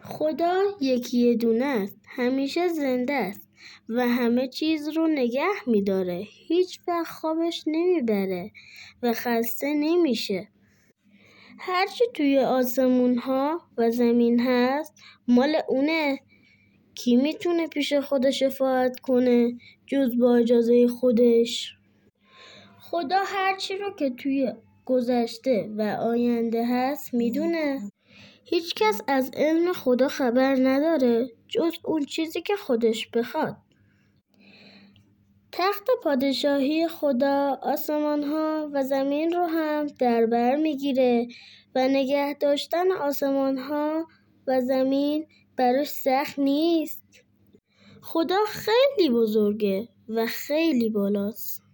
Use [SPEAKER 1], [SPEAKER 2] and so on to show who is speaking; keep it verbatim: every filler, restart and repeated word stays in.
[SPEAKER 1] خدا یکی دونه است، همیشه زنده است و همه چیز رو نگه می‌داره. هیچ وقت خوابش نمیبره و خسته نمیشه. هرچی توی آسمون ها و زمین هست مال اونه. کی میتونه پیش خودش شفاعت کنه جز با اجازه خودش؟ خدا هرچی رو که توی گذشته و آینده هست میدونه. هیچ کس از علم خدا خبر نداره جز اون چیزی که خودش بخواد. تخت پادشاهی خدا آسمان ها و زمین رو هم در بر میگیره و نگه داشتن آسمان ها و زمین براش سخت نیست. خدا خیلی بزرگه و خیلی بالاست.